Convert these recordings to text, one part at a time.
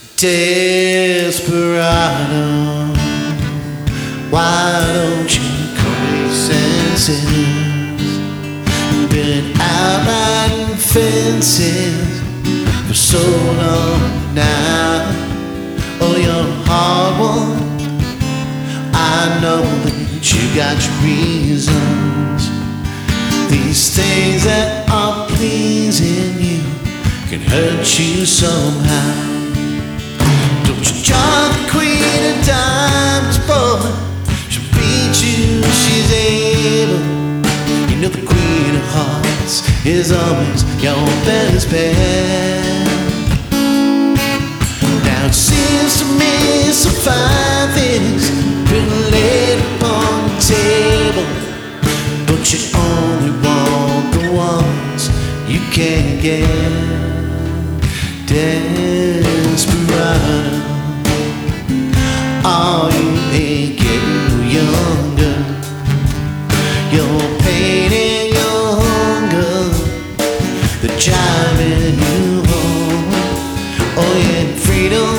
Desperado, why don't you come to your senses? Been out riding fences for so long now. Oh, you're a hard one. I know that you got your reasons. These things that are pleasing you can hurt you somehow. Don't you join the queen of diamonds, boy. She'll beat you, she's able. You know the queen of hearts is always your best bet. Now it seems to me some fine things been laid upon the table, but you only want the ones you can't get. Desperado, oh, you ain't getting younger. Your pain and your hunger, they're driving you home. Oh, yeah, freedom,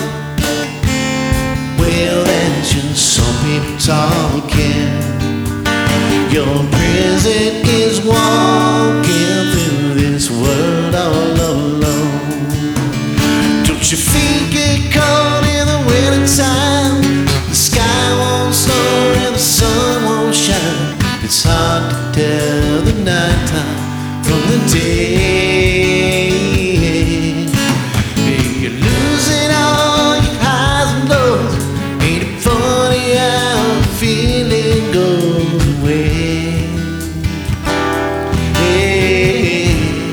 well, that's just some people talking. Your prison is walking through this world all alone. Don't your feet get caught in the winter time? The sky won't snow and the sun won't shine. It's hard to tell the nighttime from the day. You're losing all your highs and lows. Ain't it funny how the feeling goes away? Hey,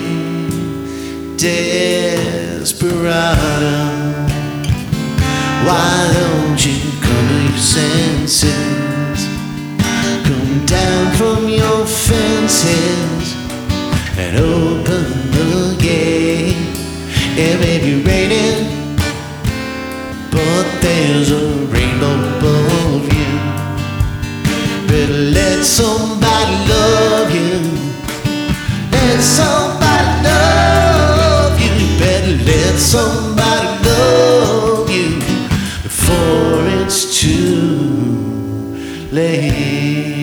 desperado, why don't you come to your senses? Come down from your fences and open the gate. It may be raining, but there's a rainbow above you. Better let somebody love you. Let somebody love you. You better let somebody love you before it's too late.